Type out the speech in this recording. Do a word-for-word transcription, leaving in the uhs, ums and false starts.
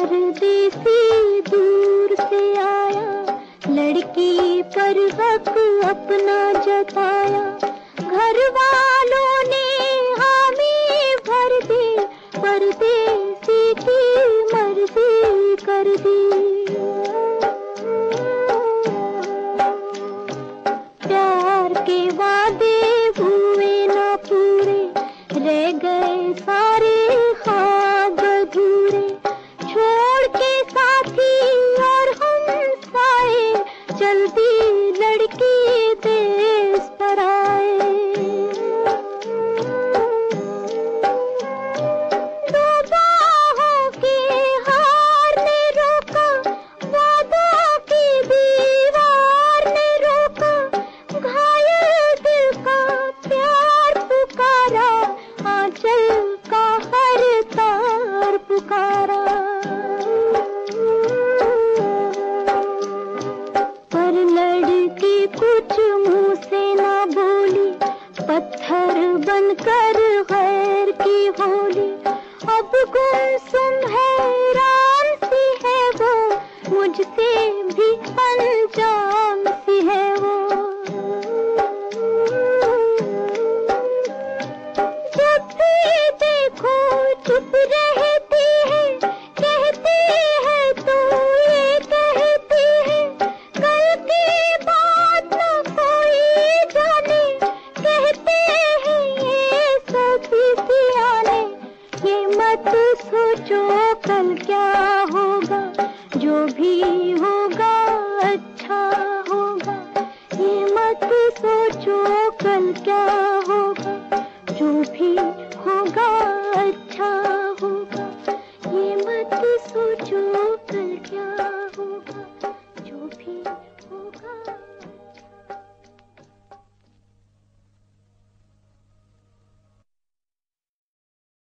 परदेसी दूर से आया, लड़की पर हक अपना जताया। घर वालों ने हामी भर दी, परदेसी की मर्जी कर दी। प्यार के वादे हुए ना पूरे, रह गए सारे ख्वाब अधूरे। छोड़ के साथी और हम साए, जल्दी लड़की देश पर आए। दो बाहों के हार ने रोका, वादों की दीवार ने रोका। घायल दिल का प्यार पुकारा, आंचल का हर तार पुकारा। पर लड़की कुछ मुंह से ना बोली, पत्थर बनकर गैर की होली। अब गुमसुम हैरान सी है वो, मुझसे भी अनजान